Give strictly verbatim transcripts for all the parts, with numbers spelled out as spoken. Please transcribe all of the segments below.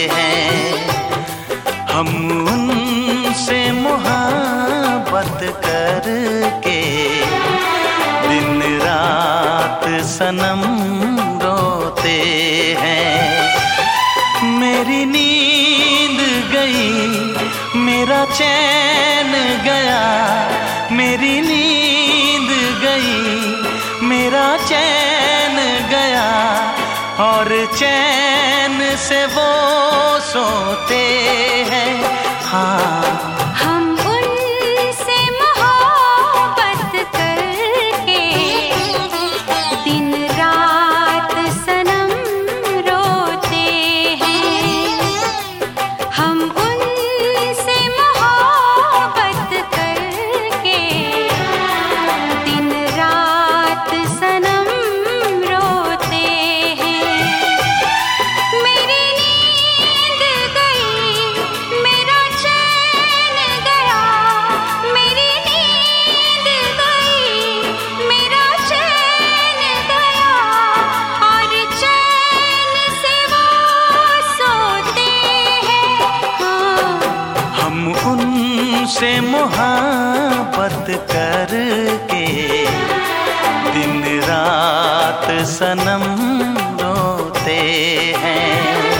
हैं। हम उनसे मोहब्बत करके दिन रात सनम रोते हैं। मेरी नींद गई, मेरा चैन गया, मेरी नींद गई, मेरा चैन गया, और चैन से वो सोते हैं। हाँ, हम उनसे मोहब्बत करके दिन रात सनम रोते हैं। हम उनसे मोहब्बत करके दिन रात सनम रोते हैं। मेरी नींद गई, मेरा चैन गया, मेरी नींद गई, मेरा चैन गया, और चैन से वो सोते हैं। हाँ, हम उनसे मोहब्बत करके दिन रात सनम रोते हैं।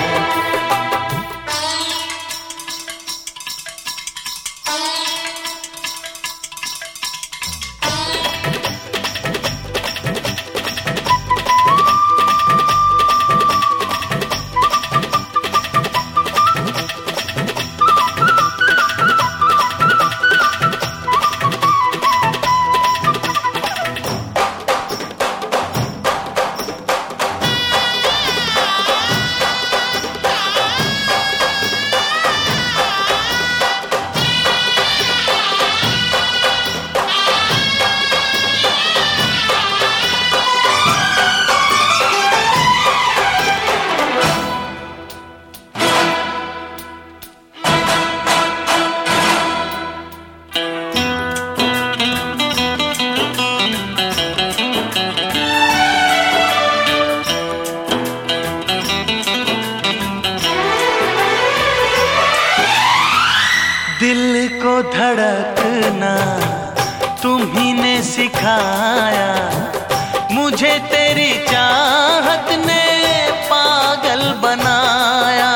दिल को धड़कना तुम्ही ने सिखाया, मुझे तेरी चाहत ने पागल बनाया।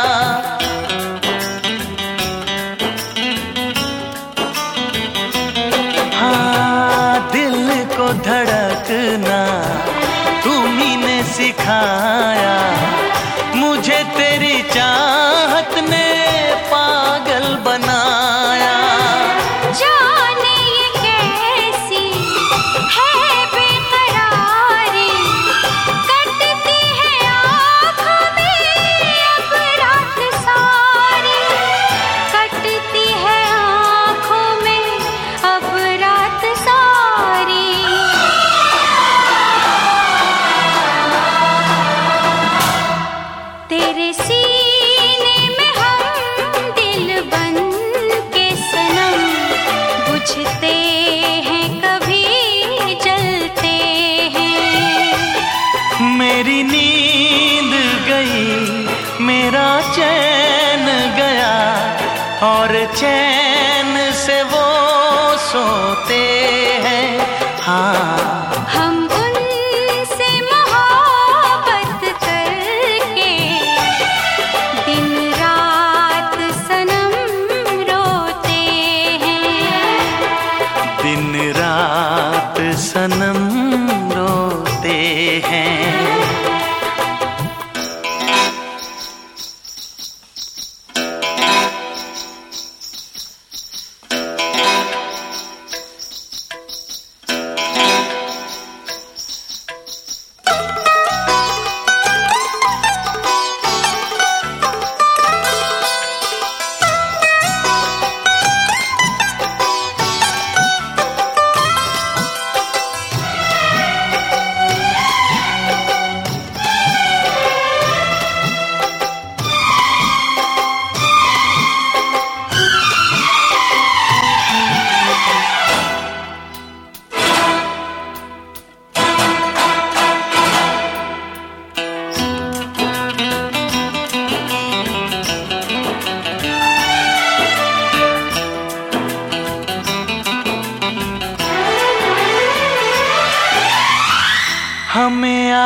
हाँ, दिल को धड़कना तुम्ही ने सिखाया, मुझे तेरी चाहत ने पागल बनाया। जाने ये कैसी है बेकरारी, कटती है आँखों में अब रात सारी, कटती है आँखों में अब रात सारी। तेरे सीने में हम दिल बन के सनम बुझते हैं, कभी जलते हैं। मेरी नींद गई, मेरा चैन गया, और चैन से वो सोते हैं। हाँ, हम उनसे मोहब्बत करके दिन रात सनम रोते हैं। दिन रात सनम रोते हैं।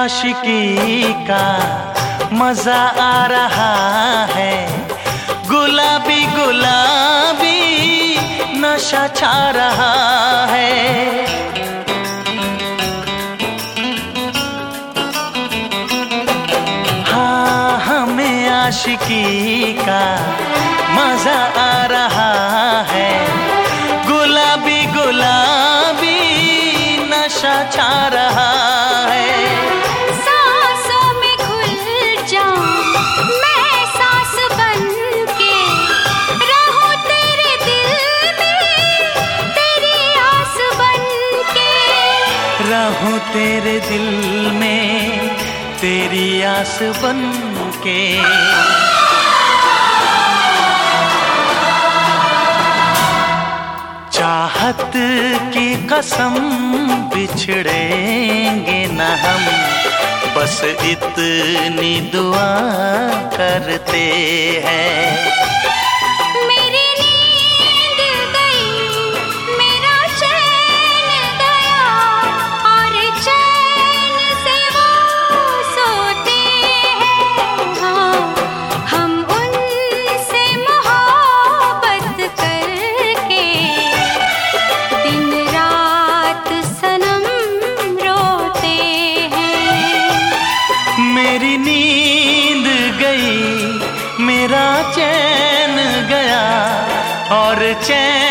आशिकी का मजा आ रहा है, गुलाबी गुलाबी नशा छा रहा है। हाँ, हमें आशिकी का मजा आ रहा है, गुलाबी गुलाबी नशा छा रहा है। सांसों में घुल जाऊं मैं सांस बनके, रहूं तेरे दिल में तेरी आस बनके, रहूं तेरे दिल में तेरी आस बनके। चाहत की कसम बिछड़ेंगे न हम, बस इतनी दुआ करते हैं। मेरी नींद गई, मेरा चैन गया, और चैन से वो सोते हैं। हाँ, हम उनसे मोहब्बत करके दिन रात सनम रोते हैं। मेरी नींद गई, मेरा चैन गया, और चैन